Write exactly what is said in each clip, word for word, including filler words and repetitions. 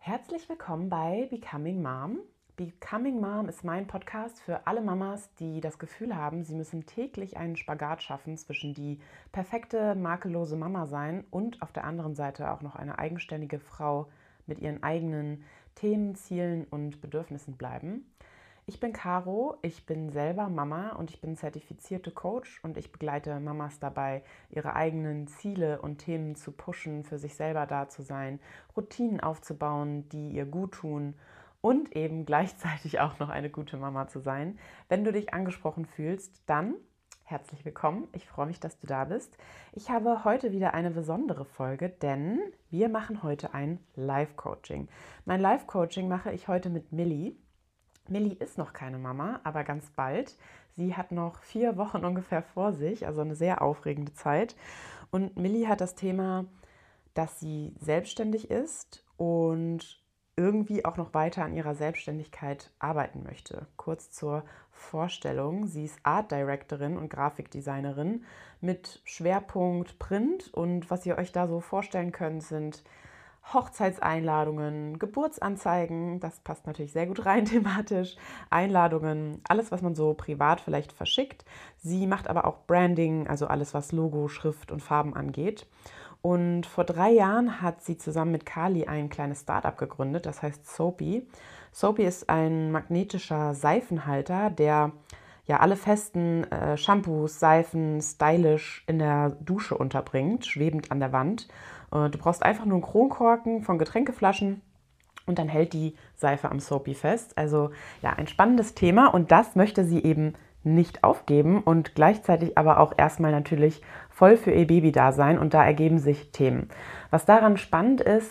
Herzlich willkommen bei Becoming Mom. Becoming Mom ist mein Podcast für alle Mamas, die das Gefühl haben, sie müssen täglich einen Spagat schaffen zwischen die perfekte, makellose Mama sein und auf der anderen Seite auch noch eine eigenständige Frau mit ihren eigenen Themen, Zielen und Bedürfnissen bleiben. Ich bin Caro, ich bin selber Mama und ich bin zertifizierte Coach und ich begleite Mamas dabei, ihre eigenen Ziele und Themen zu pushen, für sich selber da zu sein, Routinen aufzubauen, die ihr gut tun und eben gleichzeitig auch noch eine gute Mama zu sein. Wenn du dich angesprochen fühlst, dann herzlich willkommen. Ich freue mich, dass du da bist. Ich habe heute wieder eine besondere Folge, denn wir machen heute ein Live-Coaching. Mein Live-Coaching mache ich heute mit Millie. Millie ist noch keine Mama, aber ganz bald. Sie hat noch vier Wochen ungefähr vor sich, also eine sehr aufregende Zeit. Und Millie hat das Thema, dass sie selbstständig ist und irgendwie auch noch weiter an ihrer Selbstständigkeit arbeiten möchte. Kurz zur Vorstellung, sie ist Art Directorin und Grafikdesignerin mit Schwerpunkt Print und was ihr euch da so vorstellen könnt, sind Hochzeitseinladungen, Geburtsanzeigen, das passt natürlich sehr gut rein thematisch, Einladungen, alles, was man so privat vielleicht verschickt. Sie macht aber auch Branding, also alles, was Logo, Schrift und Farben angeht. Und vor drei Jahren hat sie zusammen mit Kali ein kleines Startup gegründet, das heißt Soapy. Soapy ist ein magnetischer Seifenhalter, der ja alle festen äh, Shampoos, Seifen stylisch in der Dusche unterbringt, schwebend an der Wand. Äh, du brauchst einfach nur einen Kronkorken von Getränkeflaschen und dann hält die Seife am Soapy fest. Also ja, ein spannendes Thema und das möchte sie eben nicht aufgeben und gleichzeitig aber auch erstmal natürlich voll für ihr Baby da sein und da ergeben sich Themen. Was daran spannend ist,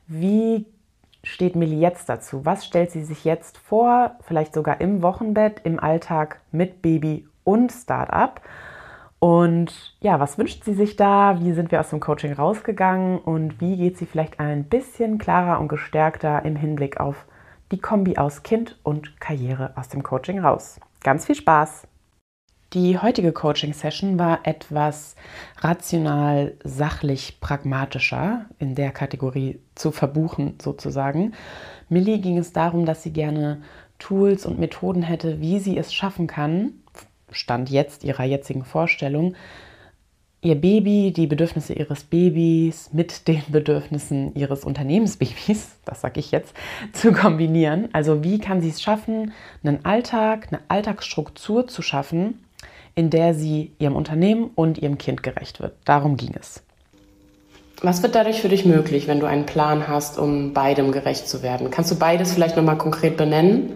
wie steht Millie jetzt dazu? Was stellt sie sich jetzt vor, vielleicht sogar im Wochenbett, im Alltag mit Baby und Startup? Und ja, was wünscht sie sich da? Wie sind wir aus dem Coaching rausgegangen? Und wie geht sie vielleicht ein bisschen klarer und gestärkter im Hinblick auf die Kombi aus Kind und Karriere aus dem Coaching raus? Ganz viel Spaß! Die heutige Coaching-Session war etwas rational, sachlich, pragmatischer in der Kategorie zu verbuchen sozusagen. Millie ging es darum, dass sie gerne Tools und Methoden hätte, wie sie es schaffen kann, Stand jetzt ihrer jetzigen Vorstellung, ihr Baby, die Bedürfnisse ihres Babys mit den Bedürfnissen ihres Unternehmensbabys, das sage ich jetzt, zu kombinieren. Also wie kann sie es schaffen, einen Alltag, eine Alltagsstruktur zu schaffen, in der sie ihrem Unternehmen und ihrem Kind gerecht wird. Darum ging es. Was wird dadurch für dich möglich, wenn du einen Plan hast, um beidem gerecht zu werden? Kannst du beides vielleicht nochmal konkret benennen?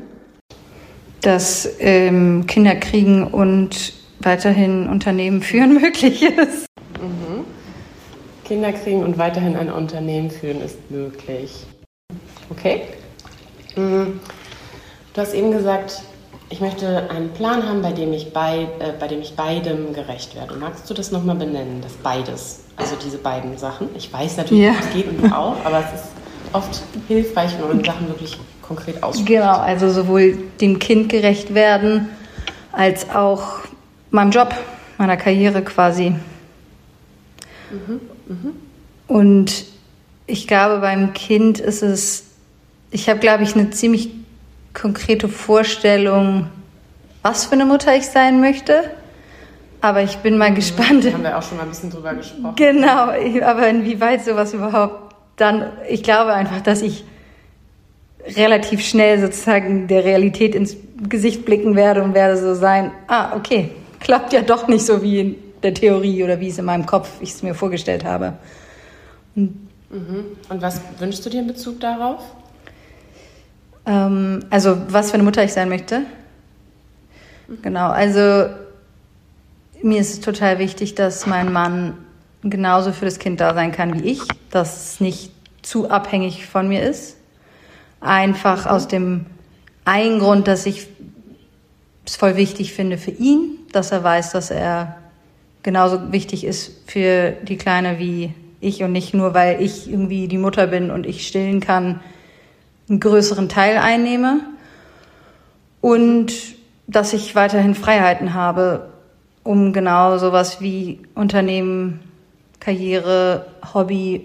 Dass ähm, Kinder kriegen und weiterhin Unternehmen führen möglich ist. Mhm. Kinder kriegen und weiterhin ein Unternehmen führen ist möglich. Okay. Mhm. Du hast eben gesagt, ich möchte einen Plan haben, bei dem ich, bei, äh, bei dem ich beidem gerecht werde. Magst du das nochmal benennen, das beides? Also diese beiden Sachen. Ich weiß natürlich, ja, es geht und du auch, aber es ist oft hilfreich, wenn man Sachen wirklich konkret ausspricht. Genau, also sowohl dem Kind gerecht werden, als auch meinem Job, meiner Karriere quasi. Mhm, mh. Und ich glaube, beim Kind ist es, ich habe, glaube ich, eine ziemlich konkrete Vorstellung, was für eine Mutter ich sein möchte. Aber ich bin mal mhm, gespannt. Da haben wir auch schon mal ein bisschen drüber gesprochen. Genau, aber inwieweit sowas überhaupt dann, ich glaube einfach, dass ich relativ schnell sozusagen der Realität ins Gesicht blicken werde und werde so sein, ah, okay, klappt ja doch nicht so wie in der Theorie oder wie es in meinem Kopf ich es mir vorgestellt habe. Und, mhm. und was wünschst du dir in Bezug darauf? Ähm, also was für eine Mutter ich sein möchte? Mhm. Genau, also mir ist es total wichtig, dass mein Mann genauso für das Kind da sein kann wie ich, dass es nicht zu abhängig von mir ist. Einfach aus dem einen Grund, dass ich es voll wichtig finde für ihn, dass er weiß, dass er genauso wichtig ist für die Kleine wie ich und nicht nur, weil ich irgendwie die Mutter bin und ich stillen kann, einen größeren Teil einnehme. Und dass ich weiterhin Freiheiten habe, um genau sowas wie Unternehmen, Karriere, Hobby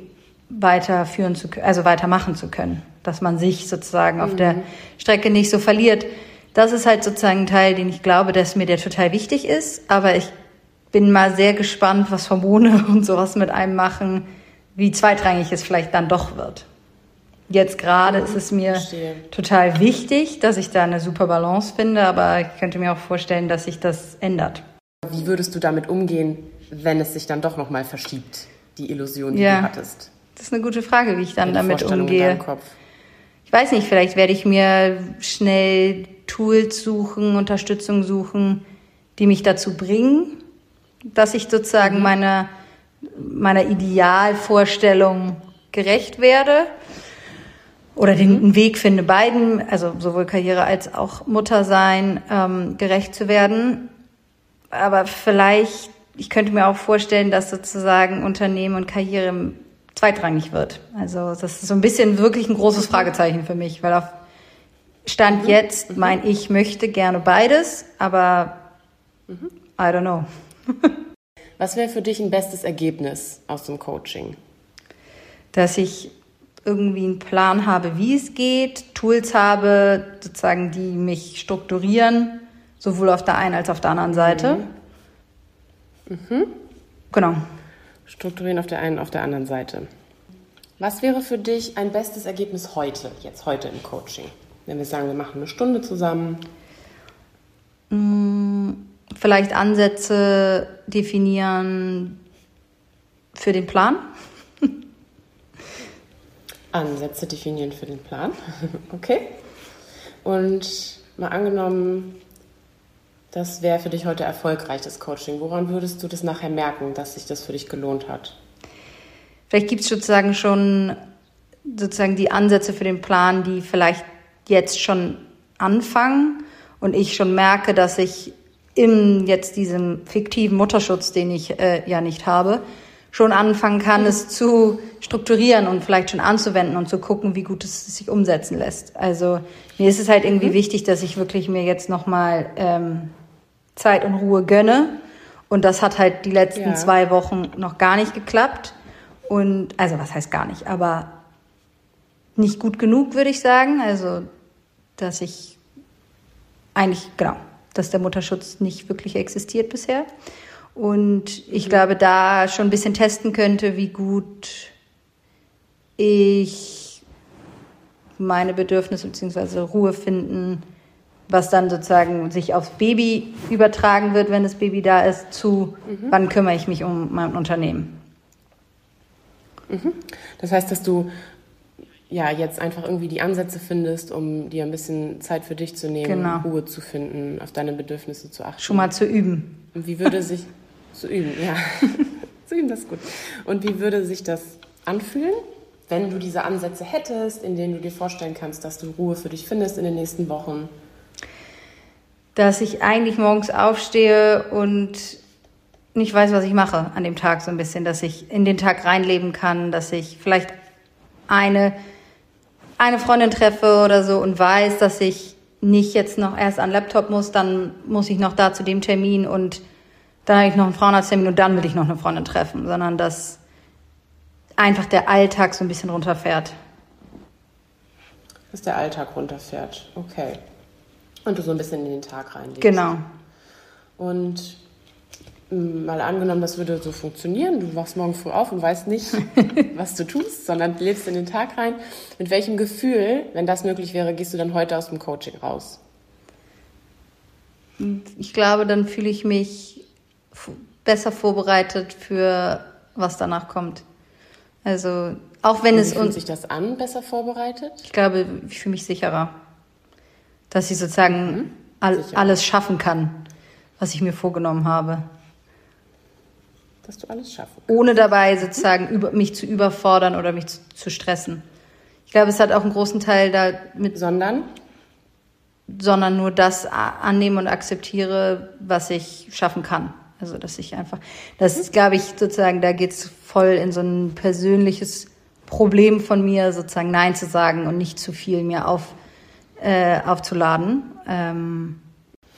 weiterführen zu können, also weitermachen zu können. Dass man sich sozusagen mhm. auf der Strecke nicht so verliert. Das ist halt sozusagen ein Teil, den ich glaube, dass mir der total wichtig ist. Aber ich bin mal sehr gespannt, was Hormone und sowas mit einem machen, wie zweitrangig es vielleicht dann doch wird. Jetzt gerade mhm. ist es mir Verstehe. total wichtig, dass ich da eine super Balance finde, aber ich könnte mir auch vorstellen, dass sich das ändert. Wie würdest du damit umgehen, wenn es sich dann doch nochmal verschiebt, die Illusion, die ja, du hattest? Das ist eine gute Frage, wie ich dann damit umgehe. Ich weiß nicht, vielleicht werde ich mir schnell Tools suchen, Unterstützung suchen, die mich dazu bringen, dass ich sozusagen mhm. meiner, meiner Idealvorstellung gerecht werde oder den mhm. Weg finde, beiden, also sowohl Karriere als auch Mutter sein, ähm, gerecht zu werden. Aber vielleicht, ich könnte mir auch vorstellen, dass sozusagen Unternehmen und Karriere zweitrangig wird. Also das ist so ein bisschen wirklich ein großes Fragezeichen für mich, weil auf Stand mhm. jetzt mein ich möchte gerne beides, aber mhm. I don't know. Was wäre für dich ein bestes Ergebnis aus dem Coaching? Dass ich irgendwie einen Plan habe, wie es geht, Tools habe, sozusagen, die mich strukturieren, sowohl auf der einen als auch auf der anderen Seite. Mhm. Mhm. Genau. Strukturieren auf der einen und auf der anderen Seite. Was wäre für dich ein bestes Ergebnis heute, jetzt heute im Coaching? Wenn wir sagen, wir machen eine Stunde zusammen. Vielleicht Ansätze definieren für den Plan. Ansätze definieren für den Plan. Okay. Und mal angenommen, das wäre für dich heute erfolgreich, das Coaching. Woran würdest du das nachher merken, dass sich das für dich gelohnt hat? Vielleicht gibt es sozusagen schon sozusagen die Ansätze für den Plan, die vielleicht jetzt schon anfangen und ich schon merke, dass ich in jetzt diesem fiktiven Mutterschutz, den ich äh, ja nicht habe, schon anfangen kann, mhm. es zu strukturieren und vielleicht schon anzuwenden und zu gucken, wie gut es sich umsetzen lässt. Also mir ist es halt irgendwie mhm. wichtig, dass ich wirklich mir jetzt nochmal ähm, Zeit und Ruhe gönne. Und das hat halt die letzten ja. zwei Wochen noch gar nicht geklappt. Und also was heißt gar nicht, aber nicht gut genug, würde ich sagen. Also dass ich eigentlich, genau, dass der Mutterschutz nicht wirklich existiert bisher. Und ich mhm. glaube, da schon ein bisschen testen könnte, wie gut ich meine Bedürfnisse bzw. Ruhe finden, was dann sozusagen sich aufs Baby übertragen wird, wenn das Baby da ist, zu mhm. wann kümmere ich mich um mein Unternehmen. Mhm. Das heißt, dass du ja jetzt einfach irgendwie die Ansätze findest, um dir ein bisschen Zeit für dich zu nehmen, genau. Ruhe zu finden, auf deine Bedürfnisse zu achten. Schon mal zu üben. Und wie würde sich zu üben, ja. zu üben, das ist gut. Und wie würde sich das anfühlen, wenn du diese Ansätze hättest, in denen du dir vorstellen kannst, dass du Ruhe für dich findest in den nächsten Wochen? Dass ich eigentlich morgens aufstehe und nicht weiß, was ich mache an dem Tag so ein bisschen, dass ich in den Tag reinleben kann, dass ich vielleicht eine, eine Freundin treffe oder so und weiß, dass ich nicht jetzt noch erst an den Laptop muss, dann muss ich noch da zu dem Termin und dann habe ich noch einen Frauenarzttermin und dann will ich noch eine Freundin treffen, sondern dass einfach der Alltag so ein bisschen runterfährt. Dass der Alltag runterfährt, okay. Und du so ein bisschen in den Tag reinlegst. Genau. Und mal angenommen, das würde so funktionieren, du wachst morgen früh auf und weißt nicht, was du tust, sondern lebst in den Tag rein. Mit welchem Gefühl, wenn das möglich wäre, gehst du dann heute aus dem Coaching raus? Ich glaube, dann fühle ich mich besser vorbereitet für was danach kommt. Also auch wenn und es wie fühlt sich das an, besser vorbereitet? Ich glaube, ich fühle mich sicherer, dass ich sozusagen mhm. all, alles schaffen kann, was ich mir vorgenommen habe. Dass du alles schaffen kannst. Ohne dabei sozusagen über, mich zu überfordern oder mich zu, zu stressen. Ich glaube, es hat auch einen großen Teil damit... Sondern? Sondern nur das annehmen und akzeptiere, was ich schaffen kann. Also, dass ich einfach... Das ist, glaube ich, sozusagen, da geht's voll in so ein persönliches Problem von mir, sozusagen Nein zu sagen und nicht zu viel mir auf, äh, aufzuladen. Ähm,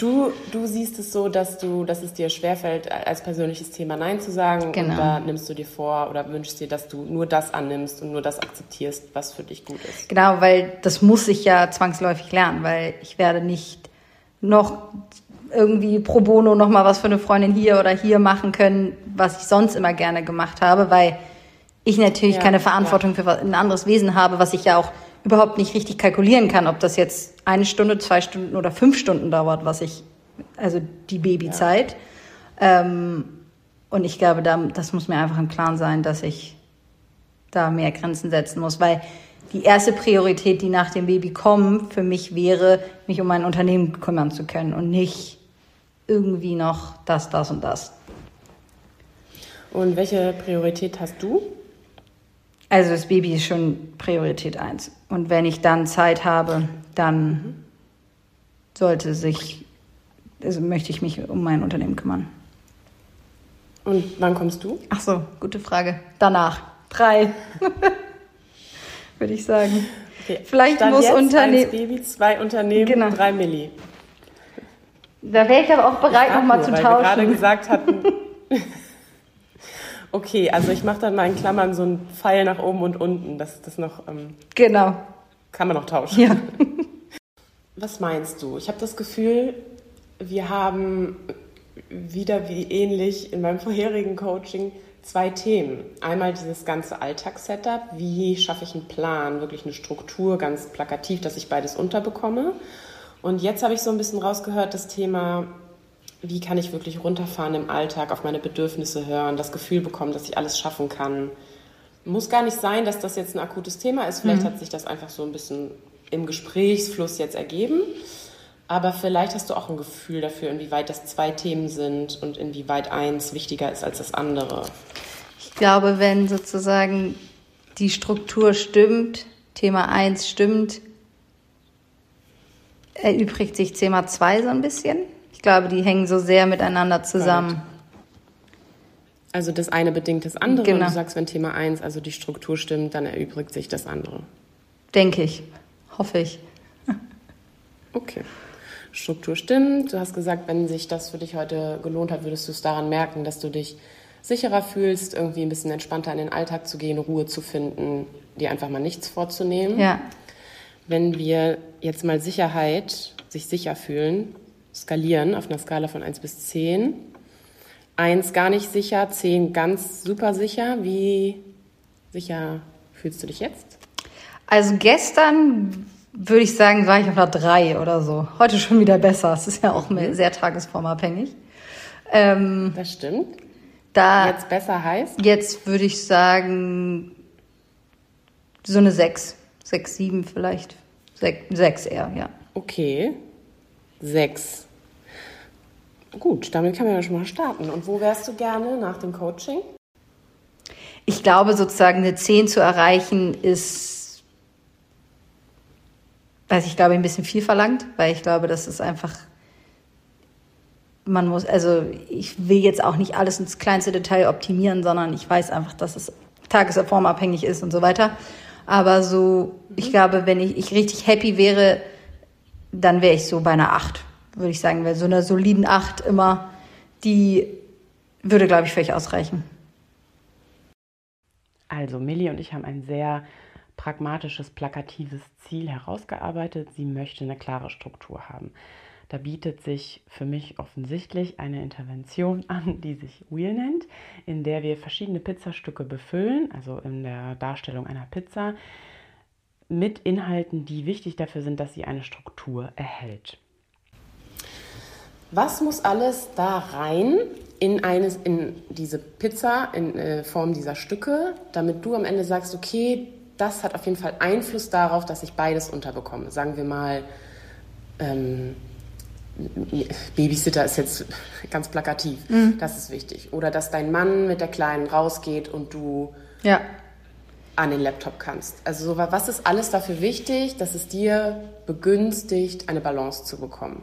Du, du siehst es so, dass du, dass es dir schwerfällt, als persönliches Thema Nein zu sagen. Genau. Und da nimmst du dir vor oder wünschst dir, dass du nur das annimmst und nur das akzeptierst, was für dich gut ist. Genau, weil das muss ich ja zwangsläufig lernen, weil ich werde nicht noch irgendwie pro bono noch mal was für eine Freundin hier oder hier machen können, was ich sonst immer gerne gemacht habe, weil ich natürlich ja, keine Verantwortung ja. für ein anderes Wesen habe, was ich ja auch überhaupt nicht richtig kalkulieren kann, ob das jetzt eine Stunde, zwei Stunden oder fünf Stunden dauert, was ich, also die Babyzeit. Ja. Ähm, und ich glaube, da, das muss mir einfach im Klaren sein, dass ich da mehr Grenzen setzen muss, weil die erste Priorität, die nach dem Baby kommt, für mich wäre, mich um mein Unternehmen kümmern zu können und nicht irgendwie noch das, das und das. Und welche Priorität hast du? Also das Baby ist schon Priorität eins. Und wenn ich dann Zeit habe, dann mhm. sollte sich, also möchte ich mich um mein Unternehmen kümmern. Und wann kommst du? Ach so, gute Frage. Danach. Drei. Würde ich sagen. Okay. Vielleicht Stand muss jetzt Unternehmen. Eins Baby, zwei Unternehmen, genau. drei Milli. Da wäre ich aber auch bereit, nochmal zu weil tauschen. Wir gerade gesagt hatten. Okay, also ich mache dann mal in Klammern so einen Pfeil nach oben und unten. Das, das noch. Ähm, genau. Kann man noch tauschen. Ja. Was meinst du? Ich habe das Gefühl, wir haben wieder wie ähnlich in meinem vorherigen Coaching zwei Themen. Einmal dieses ganze Alltagssetup. Wie schaffe ich einen Plan, wirklich eine Struktur, ganz plakativ, dass ich beides unterbekomme. Und jetzt habe ich so ein bisschen rausgehört, das Thema, wie kann ich wirklich runterfahren im Alltag, auf meine Bedürfnisse hören, das Gefühl bekommen, dass ich alles schaffen kann. Muss gar nicht sein, dass das jetzt ein akutes Thema ist. Vielleicht mhm. hat sich das einfach so ein bisschen im Gesprächsfluss jetzt ergeben. Aber vielleicht hast du auch ein Gefühl dafür, inwieweit das zwei Themen sind und inwieweit eins wichtiger ist als das andere. Ich glaube, wenn sozusagen die Struktur stimmt, Thema eins stimmt, erübrigt sich Thema zwei so ein bisschen. Ich glaube, die hängen so sehr miteinander zusammen. Also das eine bedingt das andere. Genau. Und du sagst, wenn Thema eins, also die Struktur stimmt, dann erübrigt sich das andere. Denke ich. Hoffe ich. Okay. Struktur stimmt. Du hast gesagt, wenn sich das für dich heute gelohnt hat, würdest du es daran merken, dass du dich sicherer fühlst, irgendwie ein bisschen entspannter in den Alltag zu gehen, Ruhe zu finden, dir einfach mal nichts vorzunehmen. Ja. Wenn wir jetzt mal Sicherheit, sich sicher fühlen, skalieren auf einer Skala von eins bis zehn. eins gar nicht sicher, zehn ganz super sicher. Wie sicher fühlst du dich jetzt? Also gestern würde ich sagen, war ich auf einer drei oder so. Heute schon wieder besser. Es ist ja auch mhm. sehr tagesformabhängig. Ähm, das stimmt. Da jetzt besser heißt? Jetzt würde ich sagen, so eine sechs. sechs, sieben vielleicht. sechs eher, ja. Okay. sechs. Gut, damit kann man ja schon mal starten. Und wo wärst du gerne nach dem Coaching? Ich glaube, sozusagen eine zehn zu erreichen ist, weiß ich glaube, ein bisschen viel verlangt, weil ich glaube, das ist einfach, man muss, also ich will jetzt auch nicht alles ins kleinste Detail optimieren, sondern ich weiß einfach, dass es tagesformabhängig ist und so weiter. Aber so, ich glaube, wenn ich, ich richtig happy wäre, dann wäre ich so bei einer acht, würde ich sagen. Weil so einer soliden acht immer, die würde, glaube ich, völlig ausreichen. Also Milli und ich haben ein sehr pragmatisches, plakatives Ziel herausgearbeitet. Sie möchte eine klare Struktur haben. Da bietet sich für mich offensichtlich eine Intervention an, die sich Wheel nennt, in der wir verschiedene Pizzastücke befüllen, also in der Darstellung einer Pizza, mit Inhalten, die wichtig dafür sind, dass sie eine Struktur erhält. Was muss alles da rein in, eines, in diese Pizza, in äh, Form dieser Stücke, damit du am Ende sagst, okay, das hat auf jeden Fall Einfluss darauf, dass ich beides unterbekomme. Sagen wir mal, ähm, Babysitter ist jetzt ganz plakativ, mhm. das ist wichtig. Oder dass dein Mann mit der Kleinen rausgeht und du ja. an den Laptop kannst. Also was ist alles dafür wichtig, dass es dir begünstigt, eine Balance zu bekommen?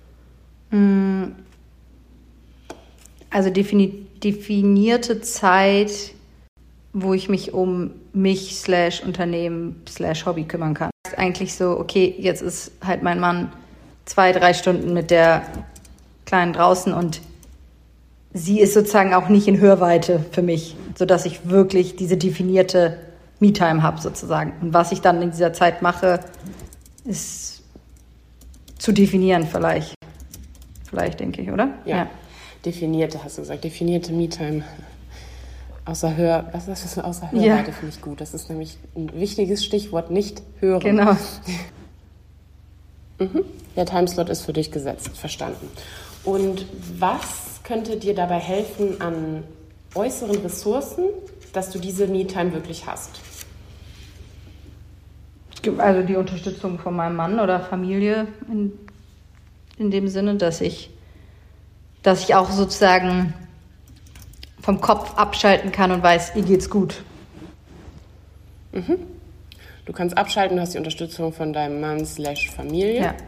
Also defini- definierte Zeit, wo ich mich um mich slash Unternehmen slash Hobby kümmern kann. Eigentlich so, okay, jetzt ist halt mein Mann zwei, drei Stunden mit der Kleinen draußen und sie ist sozusagen auch nicht in Hörweite für mich, sodass ich wirklich diese definierte Me-Time habe sozusagen. Und was ich dann in dieser Zeit mache, ist zu definieren vielleicht. Vielleicht, denke ich, oder? Ja. ja. Definierte, hast du gesagt. Definierte Me-Time. Außer Hör... Was ist das? Außer Hörweite ja. finde ich gut. Das ist nämlich ein wichtiges Stichwort, nicht hören. Genau. mhm. Der Timeslot ist für dich gesetzt. Verstanden. Und was könnte dir dabei helfen an äußeren Ressourcen, dass du diese Me-Time wirklich hast? Also die Unterstützung von meinem Mann oder Familie in, in dem Sinne, dass ich, dass ich auch sozusagen vom Kopf abschalten kann und weiß, ihr geht's gut. Mhm. Du kannst abschalten, du hast die Unterstützung von deinem Mann slash Familie. Ja.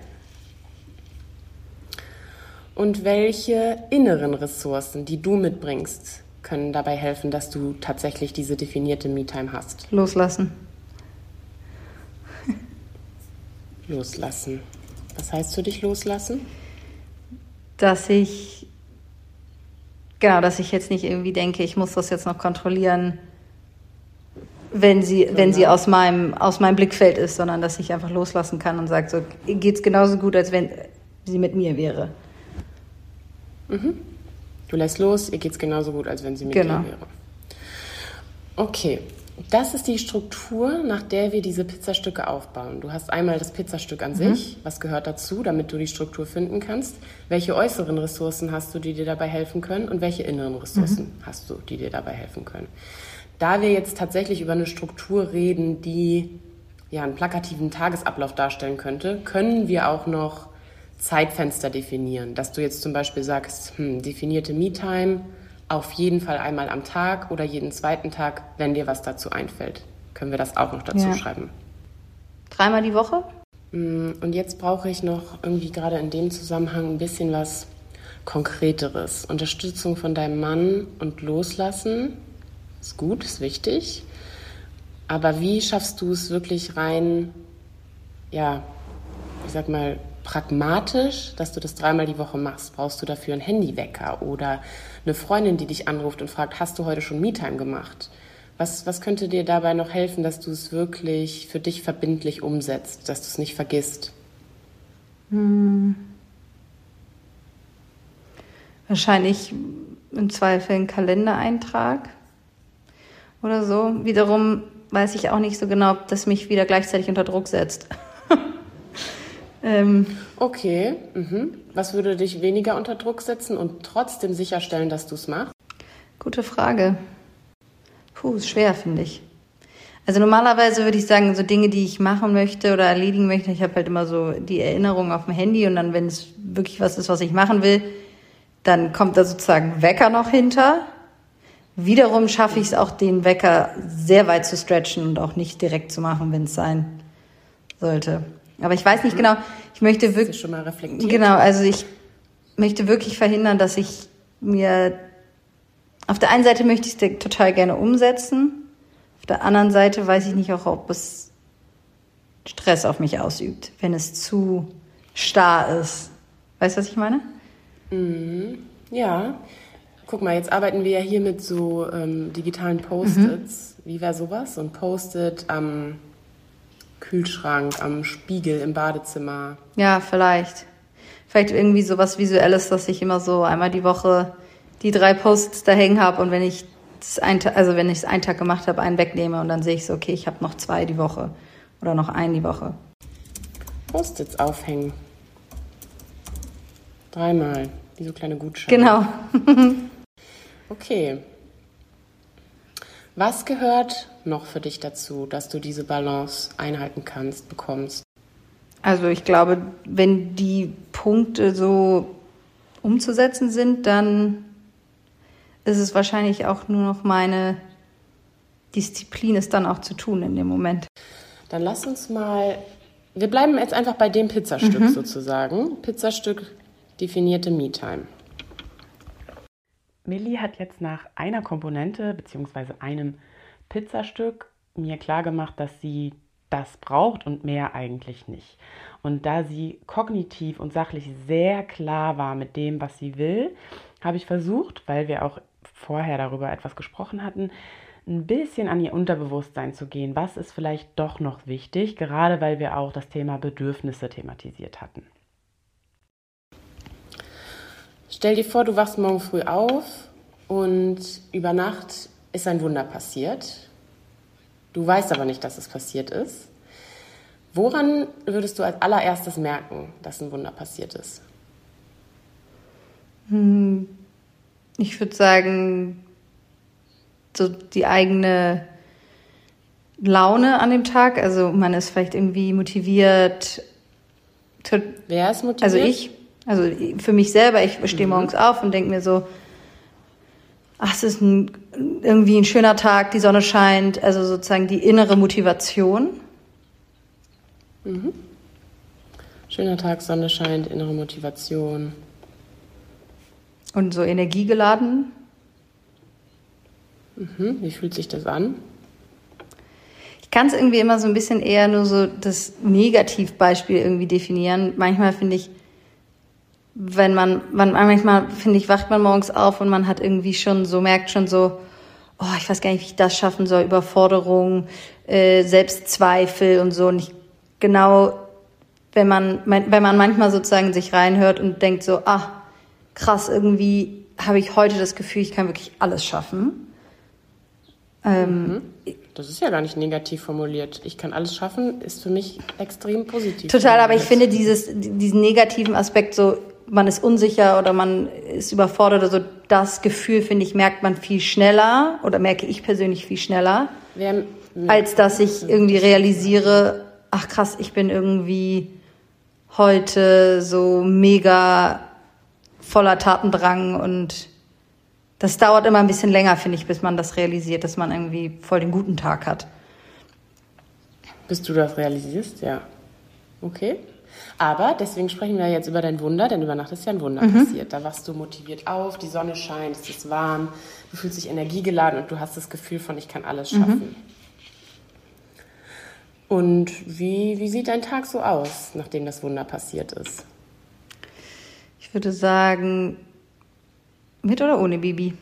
Und welche inneren Ressourcen, die du mitbringst, können dabei helfen, dass du tatsächlich diese definierte Me-Time hast? Loslassen. Loslassen. Was heißt für dich loslassen? Dass ich, genau, dass ich jetzt nicht irgendwie denke, ich muss das jetzt noch kontrollieren, wenn sie, sondern, wenn sie aus meinem, aus meinem Blickfeld ist, sondern dass ich einfach loslassen kann und sage, so geht's genauso gut, als wenn sie mit mir wäre. Mhm. Du lässt los, ihr geht's genauso gut, als wenn sie mit genau. dir wäre. Okay, das ist die Struktur, nach der wir diese Pizzastücke aufbauen. Du hast einmal das Pizzastück an mhm. sich, was gehört dazu, damit du die Struktur finden kannst. Welche äußeren Ressourcen hast du, die dir dabei helfen können? Und welche inneren Ressourcen mhm. hast du, die dir dabei helfen können? Da wir jetzt tatsächlich über eine Struktur reden, die ja einen plakativen Tagesablauf darstellen könnte, können wir auch noch Zeitfenster definieren. Dass du jetzt zum Beispiel sagst, hm, definierte Me-Time, auf jeden Fall einmal am Tag oder jeden zweiten Tag, wenn dir was dazu einfällt. Können wir das auch noch dazu ja. schreiben. Dreimal die Woche? Und jetzt brauche ich noch irgendwie gerade in dem Zusammenhang ein bisschen was Konkreteres. Unterstützung von deinem Mann und Loslassen ist gut, ist wichtig. Aber wie schaffst du es wirklich rein, ja, ich sag mal, pragmatisch, dass du das dreimal die Woche machst? Brauchst du dafür einen Handywecker oder eine Freundin, die dich anruft und fragt, hast du heute schon Me-Time gemacht? Was, was könnte dir dabei noch helfen, dass du es wirklich für dich verbindlich umsetzt, dass du es nicht vergisst? Hm. Wahrscheinlich im Zweifel einen Kalendereintrag oder so. Wiederum weiß ich auch nicht so genau, ob das mich wieder gleichzeitig unter Druck setzt. ähm. Okay. Mhm. Was würde dich weniger unter Druck setzen und trotzdem sicherstellen, dass du es machst? Gute Frage. Puh, ist schwer, finde ich. Also normalerweise würde ich sagen, so Dinge, die ich machen möchte oder erledigen möchte, ich habe halt immer so die Erinnerung auf dem Handy und dann, wenn es wirklich was ist, was ich machen will, dann kommt da sozusagen Wecker noch hinter. Wiederum schaffe ich es auch, den Wecker sehr weit zu stretchen und auch nicht direkt zu machen, wenn es sein sollte. Aber ich weiß nicht genau, ich möchte wirklich... schon mal reflektiert. Genau, also ich möchte wirklich verhindern, dass ich mir... Auf der einen Seite möchte ich es total gerne umsetzen, auf der anderen Seite weiß ich nicht auch, ob es Stress auf mich ausübt, wenn es zu starr ist. Weißt du, was ich meine? Mhm. Ja. Guck mal, jetzt arbeiten wir ja hier mit so ähm, digitalen Post-its. Mhm. Wie wäre sowas? So ein Post-it am Kühlschrank, am Spiegel im Badezimmer. Ja, vielleicht. Vielleicht irgendwie sowas Visuelles, dass ich immer so einmal die Woche die drei Posts da hängen habe und wenn ich es ein, also wenn ich es einen Tag gemacht habe, einen wegnehme und dann sehe ich so, okay, ich habe noch zwei die Woche oder noch einen die Woche. Post-its aufhängen. Dreimal, wie so kleine Gutscheine. Genau. Okay. Was gehört noch für dich dazu, dass du diese Balance einhalten kannst, bekommst? Also ich glaube, wenn die Punkte so umzusetzen sind, dann ist es wahrscheinlich auch nur noch meine Disziplin, es dann auch zu tun in dem Moment. Dann lass uns mal, wir bleiben jetzt einfach bei dem Pizzastück mhm. sozusagen. Pizzastück, definierte Me-Time. Millie hat jetzt nach einer Komponente bzw. einem Pizzastück mir klargemacht, dass sie das braucht und mehr eigentlich nicht. Und da sie kognitiv und sachlich sehr klar war mit dem, was sie will, habe ich versucht, weil wir auch vorher darüber etwas gesprochen hatten, ein bisschen an ihr Unterbewusstsein zu gehen. Was ist vielleicht doch noch wichtig, gerade weil wir auch das Thema Bedürfnisse thematisiert hatten. Stell dir vor, du wachst morgen früh auf und über Nacht ist ein Wunder passiert. Du weißt aber nicht, dass es passiert ist. Woran würdest du als allererstes merken, dass ein Wunder passiert ist? Ich würde sagen, so die eigene Laune an dem Tag. Also man ist vielleicht irgendwie motiviert. Wer ist motiviert? Also ich. Also für mich selber. Ich stehe mhm. morgens auf und denke mir so, ach, es ist ein, irgendwie ein schöner Tag, die Sonne scheint. Also sozusagen die innere Motivation. Mhm. Schöner Tag, Sonne scheint, innere Motivation. Und so energiegeladen. Mhm. Wie fühlt sich das an? Ich kann es irgendwie immer so ein bisschen eher nur so das Negativbeispiel irgendwie definieren. Manchmal finde ich, wenn man, man manchmal finde ich, wacht man morgens auf und man hat irgendwie schon so, merkt schon so, oh, ich weiß gar nicht, wie ich das schaffen soll, Überforderung, äh, Selbstzweifel und so. Und ich genau, wenn man, wenn man manchmal sozusagen sich reinhört und denkt so, ah, krass, irgendwie habe ich heute das Gefühl, ich kann wirklich alles schaffen. Ähm, mhm. Das ist ja gar nicht negativ formuliert. Ich kann alles schaffen, ist für mich extrem positiv. Total, aber ich finde dieses, diesen negativen Aspekt so, man ist unsicher oder man ist überfordert oder so, das Gefühl, finde ich, merkt man viel schneller oder merke ich persönlich viel schneller, Wer, als dass ich irgendwie realisiere, ach krass, ich bin irgendwie heute so mega voller Tatendrang und das dauert immer ein bisschen länger, finde ich, bis man das realisiert, dass man irgendwie voll den guten Tag hat. Bis du das realisierst, ja. Okay. Aber deswegen sprechen wir jetzt über dein Wunder, denn über Nacht ist ja ein Wunder mhm. passiert. Da wachst du motiviert auf, die Sonne scheint, es ist warm, du fühlst dich energiegeladen und du hast das Gefühl von, ich kann alles schaffen. Mhm. Und wie, wie sieht dein Tag so aus, nachdem das Wunder passiert ist? Ich würde sagen, mit oder ohne Baby?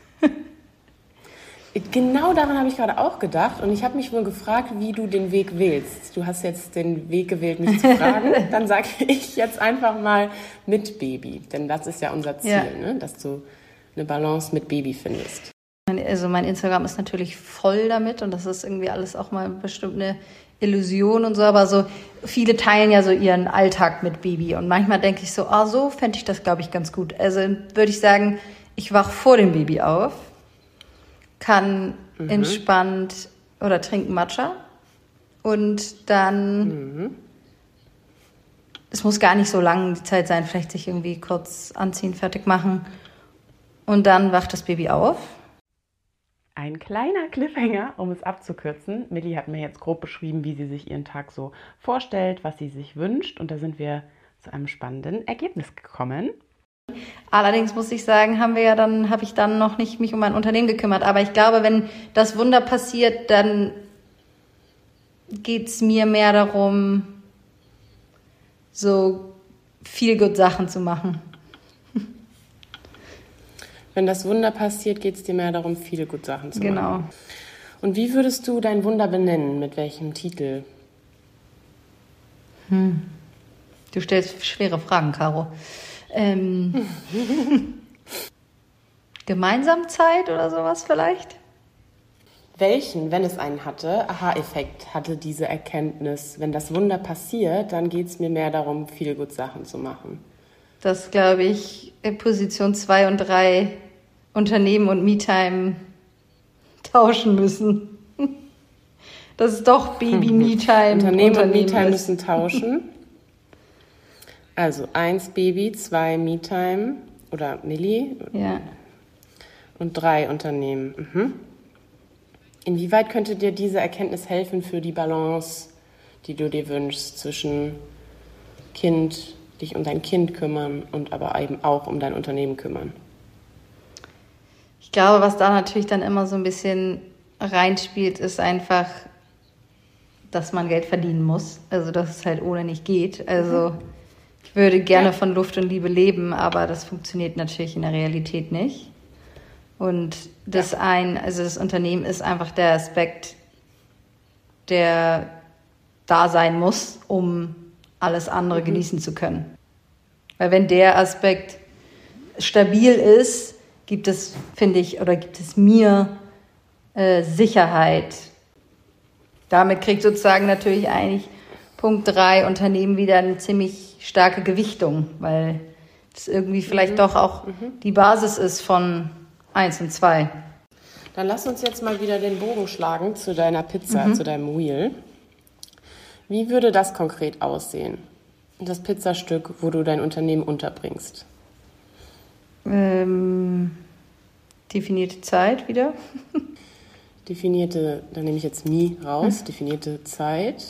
Genau daran habe ich gerade auch gedacht und ich habe mich wohl gefragt, wie du den Weg wählst. Du hast jetzt den Weg gewählt, mich zu fragen. Dann sage ich jetzt einfach mal mit Baby, denn das ist ja unser Ziel, ja. Ne? Dass du eine Balance mit Baby findest. Also mein Instagram ist natürlich voll damit und das ist irgendwie alles auch mal bestimmt eine Illusion und so, aber so viele teilen ja so ihren Alltag mit Baby und manchmal denke ich so, ah, so fände ich das, glaube ich, ganz gut. Also würde ich sagen, ich wache vor dem Baby auf, kann mhm. entspannt oder trinken Matcha und dann, mhm. es muss gar nicht so lang die Zeit sein, vielleicht sich irgendwie kurz anziehen, fertig machen und dann wacht das Baby auf. Ein kleiner Cliffhanger, um es abzukürzen. Milli hat mir jetzt grob beschrieben, wie sie sich ihren Tag so vorstellt, was sie sich wünscht und da sind wir zu einem spannenden Ergebnis gekommen. Allerdings muss ich sagen, haben wir ja dann, habe ich dann noch nicht mich um mein Unternehmen gekümmert. Aber ich glaube, wenn das Wunder passiert, dann geht es mir mehr darum, so viel gut Sachen zu machen. Wenn das Wunder passiert, geht es dir mehr darum, viele gute Sachen zu genau. machen. Genau. Und wie würdest du dein Wunder benennen? Mit welchem Titel? Hm. Du stellst schwere Fragen, Caro. Ähm, Gemeinsamkeit oder sowas vielleicht? Welchen, wenn es einen hatte, Aha-Effekt hatte diese Erkenntnis? Wenn das Wunder passiert, dann geht es mir mehr darum, viele gute Sachen zu machen. Das glaube ich, Position zwei und drei Unternehmen und Me-Time tauschen müssen. Das ist doch Baby-Me-Time. Unternehmen, Unternehmen und Me-Time müssen tauschen. Also eins Baby, zwei Me-Time oder Milli. Ja. Und drei Unternehmen. Mhm. Inwieweit könnte dir diese Erkenntnis helfen für die Balance, die du dir wünschst, zwischen Kind, dich um dein Kind kümmern und aber eben auch um dein Unternehmen kümmern? Ich glaube, was da natürlich dann immer so ein bisschen reinspielt, ist einfach dass man Geld verdienen muss. Also dass es halt ohne nicht geht. Also ich würde gerne von Luft und Liebe leben, aber das funktioniert natürlich in der Realität nicht. Und das ein, also das Unternehmen ist einfach der Aspekt, der da sein muss, um alles andere mhm. genießen zu können. Weil wenn der Aspekt stabil ist, gibt es, finde ich, oder gibt es mir äh, Sicherheit. Damit kriegt sozusagen natürlich eigentlich Punkt drei Unternehmen wieder eine ziemlich starke Gewichtung, weil es irgendwie vielleicht mhm. doch auch mhm. die Basis ist von eins und zwei. Dann lass uns jetzt mal wieder den Bogen schlagen zu deiner Pizza, mhm. zu deinem Wheel. Wie würde das konkret aussehen? Das Pizzastück, wo du dein Unternehmen unterbringst? Ähm, definierte Zeit wieder. Definierte, dann nehme ich jetzt Me raus, hm. definierte Zeit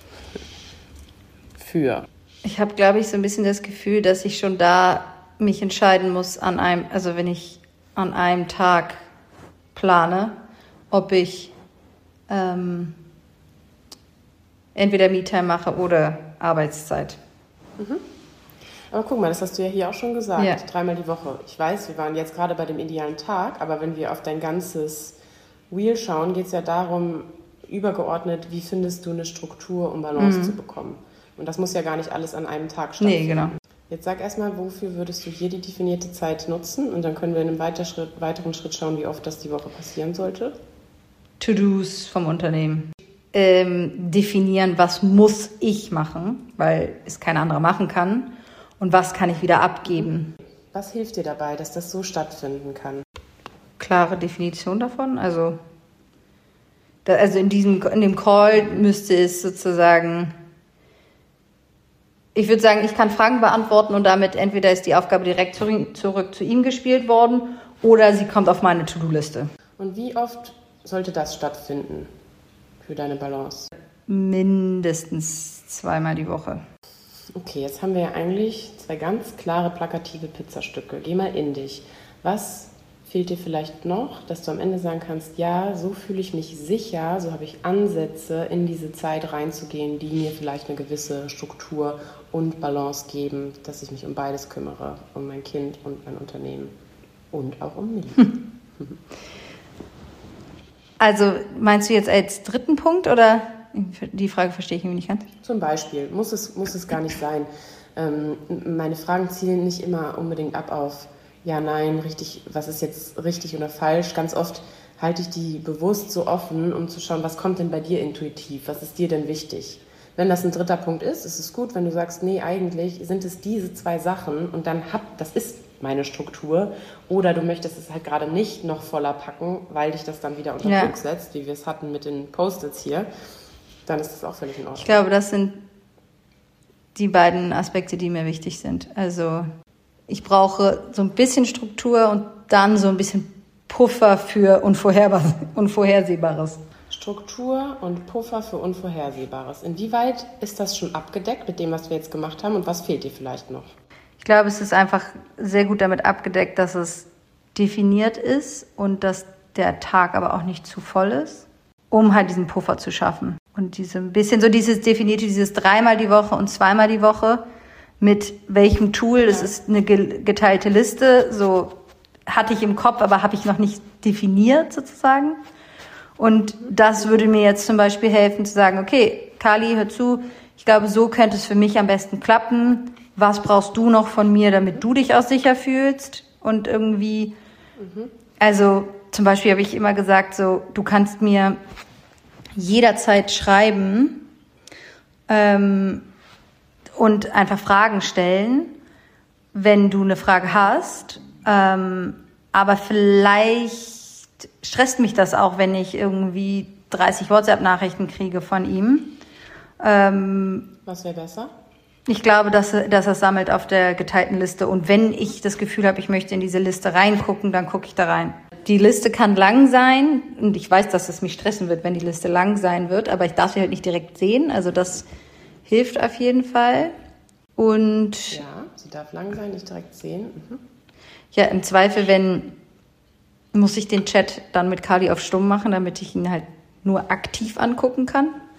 für. Ich habe, glaube ich, so ein bisschen das Gefühl, dass ich schon da mich entscheiden muss an einem, also wenn ich an einem Tag plane, ob ich ähm, entweder Me-Time mache oder Arbeitszeit. Mhm. Aber guck mal, das hast du ja hier auch schon gesagt, ja. dreimal die Woche. Ich weiß, wir waren jetzt gerade bei dem idealen Tag, aber wenn wir auf dein ganzes Wheel schauen, geht es ja darum, übergeordnet, wie findest du eine Struktur, um Balance mhm. zu bekommen. Und das muss ja gar nicht alles an einem Tag stattfinden. Nee, genau. Jetzt sag erstmal, wofür würdest du hier die definierte Zeit nutzen? Und dann können wir in einem weiter Schritt, weiteren Schritt schauen, wie oft das die Woche passieren sollte. To-Dos vom Unternehmen. Ähm, definieren, was muss ich machen, weil es kein anderer machen kann. Und was kann ich wieder abgeben. Was hilft dir dabei, dass das so stattfinden kann? Klare Definition davon. Also, da, also in, diesem, in dem Call müsste es sozusagen... Ich würde sagen, ich kann Fragen beantworten und damit entweder ist die Aufgabe direkt zurück zu ihm gespielt worden oder sie kommt auf meine To-Do-Liste. Und wie oft sollte das stattfinden für deine Balance? Mindestens zweimal die Woche. Okay, jetzt haben wir ja eigentlich zwei ganz klare, plakative Pizzastücke. Geh mal in dich. Was fehlt dir vielleicht noch, dass du am Ende sagen kannst, ja, so fühle ich mich sicher, so habe ich Ansätze, in diese Zeit reinzugehen, die mir vielleicht eine gewisse Struktur und Balance geben, dass ich mich um beides kümmere, um mein Kind und mein Unternehmen und auch um mich. Also meinst du jetzt als dritten Punkt oder die Frage verstehe ich irgendwie nicht ganz? Zum Beispiel, muss es, muss es gar nicht sein. Ähm, meine Fragen zielen nicht immer unbedingt ab auf ja, nein, richtig, was ist jetzt richtig oder falsch. Ganz oft halte ich die bewusst so offen, um zu schauen, was kommt denn bei dir intuitiv, was ist dir denn wichtig. Wenn das ein dritter Punkt ist, ist es gut, wenn du sagst, nee, eigentlich sind es diese zwei Sachen und dann hab, das ist meine Struktur. Oder du möchtest es halt gerade nicht noch voller packen, weil dich das dann wieder unter ja. Druck setzt, wie wir es hatten mit den Post-its hier. Dann ist das auch völlig in Ordnung. Ich glaube, das sind die beiden Aspekte, die mir wichtig sind. Also ich brauche so ein bisschen Struktur und dann so ein bisschen Puffer für Unvorhersehbares. Struktur und Puffer für Unvorhersehbares. Inwieweit ist das schon abgedeckt mit dem, was wir jetzt gemacht haben und was fehlt dir vielleicht noch? Ich glaube, es ist einfach sehr gut damit abgedeckt, dass es definiert ist und dass der Tag aber auch nicht zu voll ist, um halt diesen Puffer zu schaffen. Und diese ein bisschen so dieses definierte, dieses dreimal die Woche und zweimal die Woche, mit welchem Tool, das ist eine geteilte Liste, so hatte ich im Kopf, aber habe ich noch nicht definiert sozusagen. Und das würde mir jetzt zum Beispiel helfen zu sagen, okay, Kali, hör zu, ich glaube, so könnte es für mich am besten klappen. Was brauchst du noch von mir, damit du dich auch sicher fühlst? Und irgendwie, mhm. also zum Beispiel habe ich immer gesagt, so, du kannst mir jederzeit schreiben, ähm, und einfach Fragen stellen, wenn du eine Frage hast. Ähm, aber vielleicht stresst mich das auch, wenn ich irgendwie dreißig WhatsApp-Nachrichten kriege von ihm. Ähm, Was wäre besser? Ich glaube, dass, dass er sammelt auf der geteilten Liste. Und wenn ich das Gefühl habe, ich möchte in diese Liste reingucken, dann gucke ich da rein. Die Liste kann lang sein. Und ich weiß, dass es mich stressen wird, wenn die Liste lang sein wird. Aber ich darf sie halt nicht direkt sehen. Also das hilft auf jeden Fall. Und ja, sie darf lang sein, nicht direkt sehen. Mhm. Ja, im Zweifel, wenn, muss ich den Chat dann mit Kali auf stumm machen, damit ich ihn halt nur aktiv angucken kann.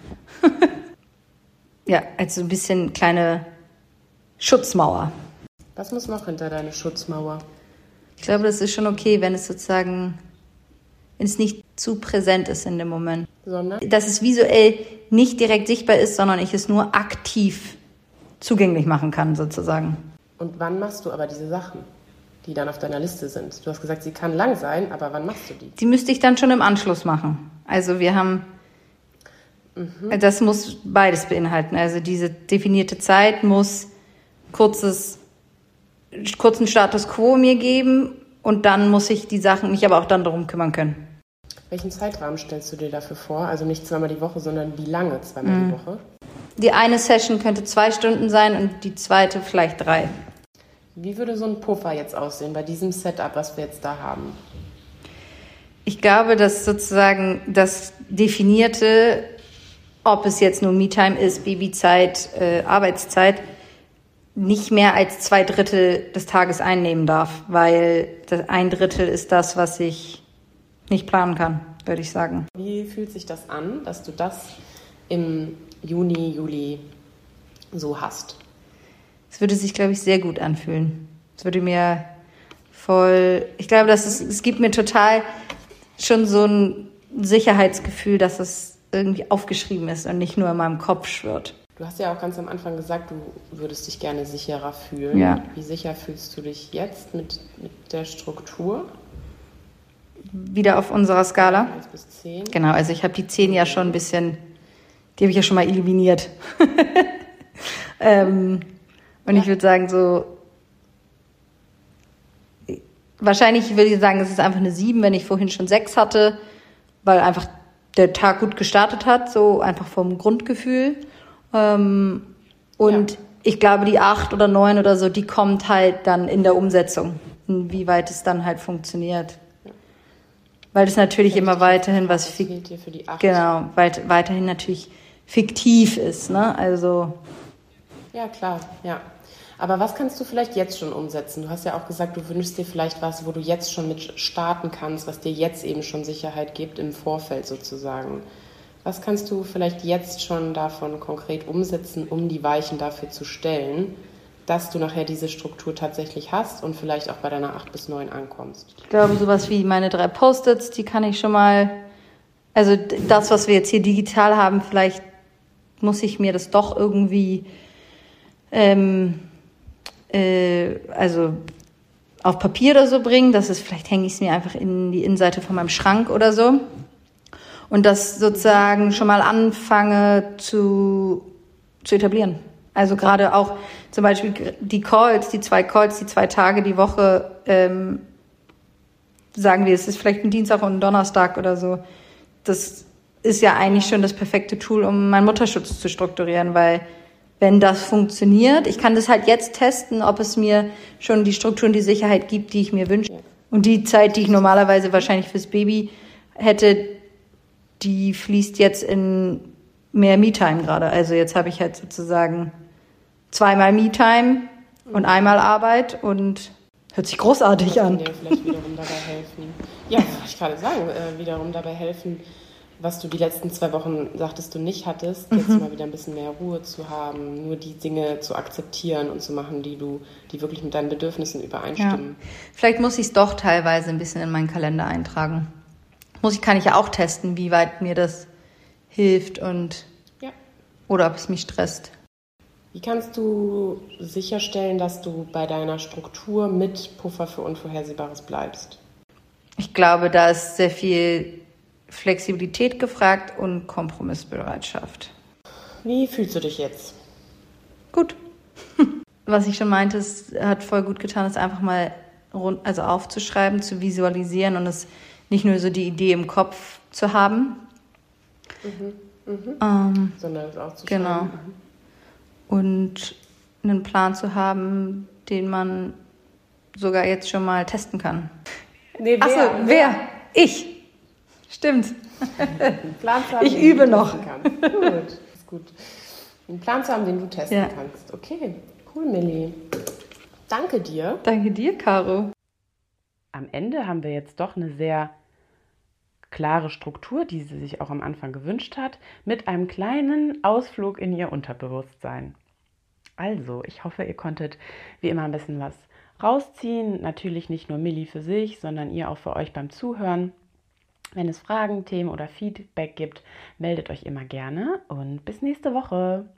Ja, also ein bisschen kleine Schutzmauer. Was muss noch hinter deine Schutzmauer? Ich glaube, das ist schon okay, wenn es sozusagen, wenn es nicht zu präsent ist in dem Moment. Sondern? Dass es visuell nicht direkt sichtbar ist, sondern ich es nur aktiv zugänglich machen kann, sozusagen. Und wann machst du aber diese Sachen, die dann auf deiner Liste sind? Du hast gesagt, sie kann lang sein, aber wann machst du die? Die müsste ich dann schon im Anschluss machen. Also wir haben, mhm. das muss beides beinhalten. Also diese definierte Zeit muss kurzes, kurzen Status Quo mir geben und dann muss ich die Sachen, mich aber auch dann darum kümmern können. Welchen Zeitrahmen stellst du dir dafür vor? Also nicht zweimal die Woche, sondern wie lange zweimal mhm. die Woche? Die eine Session könnte zwei Stunden sein und die zweite vielleicht drei. Wie würde so ein Puffer jetzt aussehen bei diesem Setup, was wir jetzt da haben? Ich glaube, dass sozusagen das Definierte, ob es jetzt nur Me-Time ist, Babyzeit, äh, Arbeitszeit, nicht mehr als zwei Drittel des Tages einnehmen darf, weil das ein Drittel ist das, was ich nicht planen kann, würde ich sagen. Wie fühlt sich das an, dass du das im Juni, Juli so hast? Es würde sich, glaube ich, sehr gut anfühlen. Es würde mir voll, ich glaube, dass es, es gibt mir total schon so ein Sicherheitsgefühl, dass es irgendwie aufgeschrieben ist und nicht nur in meinem Kopf schwirrt. Du hast ja auch ganz am Anfang gesagt, du würdest dich gerne sicherer fühlen. Ja. Wie sicher fühlst du dich jetzt mit, mit der Struktur? Wieder auf unserer Skala? eins bis zehn. Genau, also ich habe die zehn ja schon ein bisschen, die habe ich ja schon mal eliminiert. ähm, und ja. Ich würde sagen so, wahrscheinlich würde ich sagen, es ist einfach eine sieben, wenn ich vorhin schon sechs hatte, weil einfach der Tag gut gestartet hat, so einfach vom Grundgefühl. Ähm, und ja. Ich glaube, die acht oder neun oder so, die kommt halt dann in der Umsetzung, inwieweit es dann halt funktioniert. Ja. Weil das natürlich das immer weiterhin was fik- für die acht. Genau, weit- weiterhin natürlich fiktiv ist, ne? Also ja, klar, ja. Aber was kannst du vielleicht jetzt schon umsetzen? Du hast ja auch gesagt, du wünschst dir vielleicht was, wo du jetzt schon mit starten kannst, was dir jetzt eben schon Sicherheit gibt im Vorfeld sozusagen. Was kannst du vielleicht jetzt schon davon konkret umsetzen, um die Weichen dafür zu stellen, dass du nachher diese Struktur tatsächlich hast und vielleicht auch bei deiner acht bis neun ankommst? Ich glaube, sowas wie meine drei Post-its, die kann ich schon mal, also das, was wir jetzt hier digital haben, vielleicht muss ich mir das doch irgendwie, ähm, äh, also auf Papier oder so bringen. Das ist, vielleicht hänge ich es mir einfach in die Innenseite von meinem Schrank oder so. Und das sozusagen schon mal anfange zu, zu etablieren. Also gerade auch zum Beispiel die Calls, die zwei Calls, die zwei Tage die Woche, ähm, sagen wir, es ist vielleicht ein Dienstag und ein Donnerstag oder so. Das ist ja eigentlich schon das perfekte Tool, um meinen Mutterschutz zu strukturieren, weil wenn das funktioniert, ich kann das halt jetzt testen, ob es mir schon die Struktur und die Sicherheit gibt, die ich mir wünsche. Und die Zeit, die ich normalerweise wahrscheinlich fürs Baby hätte, die fließt jetzt in mehr Me-Time gerade. Also jetzt habe ich halt sozusagen zweimal Me-Time und einmal Arbeit und hört sich großartig das an. Kann dir vielleicht wiederum dabei helfen. Ja, wollte ich gerade sagen, äh, wiederum dabei helfen, was du die letzten zwei Wochen sagtest, du nicht hattest, jetzt mhm. mal wieder ein bisschen mehr Ruhe zu haben, nur die Dinge zu akzeptieren und zu machen, die du, die wirklich mit deinen Bedürfnissen übereinstimmen. Ja. Vielleicht muss ich es doch teilweise ein bisschen in meinen Kalender eintragen. Muss ich, kann ich ja auch testen, wie weit mir das hilft und ja. oder ob es mich stresst. Wie kannst du sicherstellen, dass du bei deiner Struktur mit Puffer für Unvorhersehbares bleibst? Ich glaube, da ist sehr viel Flexibilität gefragt und Kompromissbereitschaft. Wie fühlst du dich jetzt? Gut. Was ich schon meinte, es hat voll gut getan, es einfach mal rund, also aufzuschreiben, zu visualisieren und es nicht nur so die Idee im Kopf zu haben. Mhm. Mhm. Ähm, Sondern es auch zu genau. schreiben. Mhm. Und einen Plan zu haben, den man sogar jetzt schon mal testen kann. Nee, wer? Achso, wer? wer? Ich. Stimmt. Einen Plan zu haben, ich übe noch. Gut, ist gut. Einen Plan zu haben, den du testen ja. kannst. Okay, cool, Milli. Danke dir. Danke dir, Caro. Am Ende haben wir jetzt doch eine sehr klare Struktur, die sie sich auch am Anfang gewünscht hat, mit einem kleinen Ausflug in ihr Unterbewusstsein. Also, ich hoffe, ihr konntet wie immer ein bisschen was rausziehen. Natürlich nicht nur Milli für sich, sondern ihr auch für euch beim Zuhören. Wenn es Fragen, Themen oder Feedback gibt, meldet euch immer gerne und bis nächste Woche.